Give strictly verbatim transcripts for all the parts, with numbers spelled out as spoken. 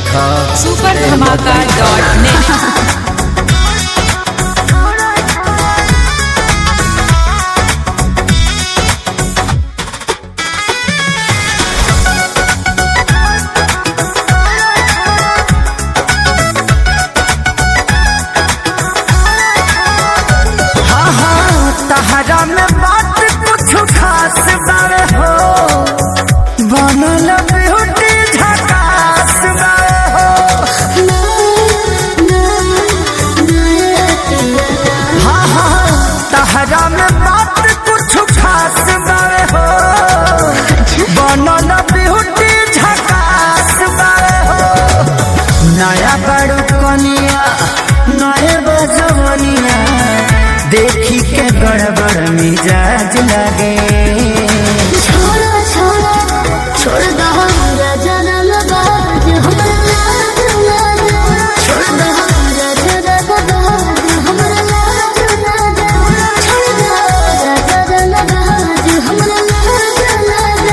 देखा सुपर धमाका dot net. तहरा में बात कुछ खास बारे हो, बनल ब्यूटी झकास बारे हो। हाँ हाँ तहरा में बात कुछ खास बारे हो, बनल ब्यूटी झकास बारे हो। नया बड़ू कनिया नए बजवनिया देखी के गड़बड़ मिजाज लगे। छोड़ा छोड़ा छोड़ दो हमरा जनम बाज हमरा लाज लागे। छोड़ दो हमरा जनम बाज हमरा लाज लागे। छोड़ दो हमरा जनम बाज हमरा लाज लागे।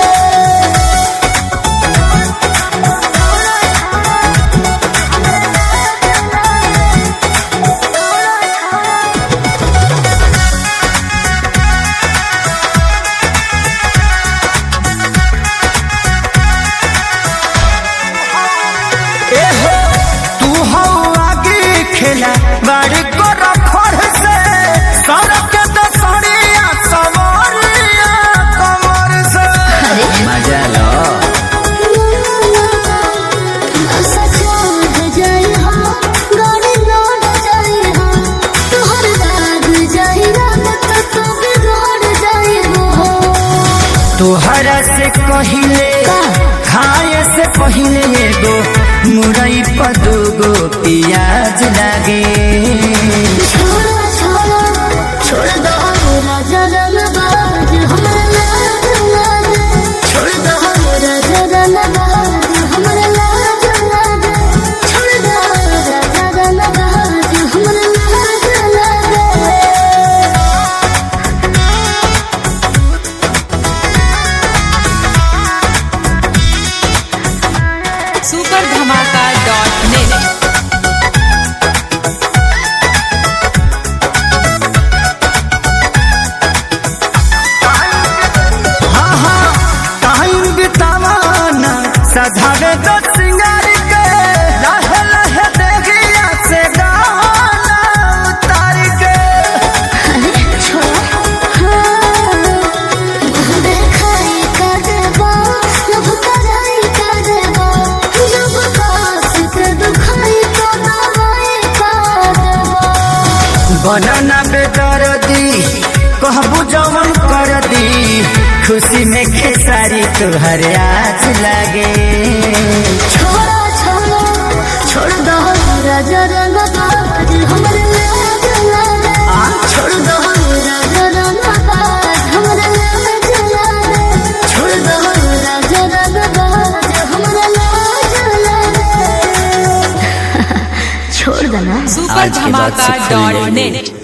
बाड़ी को रखोड़ से सड़क के तो सड़िया सवारिया कमर से मजा लो। सचा जाई हो गाड़ी लौट जाई हो, तोहर दाग जाई रात तो बिगड़ जाई हो। तोहरा से कहिले खाए से पहिले एगो मुरई पर दूगो प्याज लागे। छोड़ा छोड़ा छोड़ दो हमरा जनम बाज हमरा लाज लागे। छोड़ दो हमरा जनम बाज हमरा लाज लागे। छोड़ दो हमरा जनम बाज हमरा लाज लागे। सुपर धमाका डॉट नेट। सधावे तो सिंगार के लह लह देगिया से गाना उतार के। देखाई का देबो लब कराई का देबो, जब कास के दुखाई तो दवाई का देबो। बनना बेदर्दी कहबू जवन कर दी, खुशी में खेसारी तुहर आज लगे। छोड़ा छोड़ा छोड़ दो हमरा जनम बाज हमरा लाज लागे। छोड़ दो हमरा जनम बाज हमरा लाज लागे। छोड़ दो हमरा जनम बाज हमरा लाज लागे। छोड़ देना। सुपर धमाका डॉट नेट।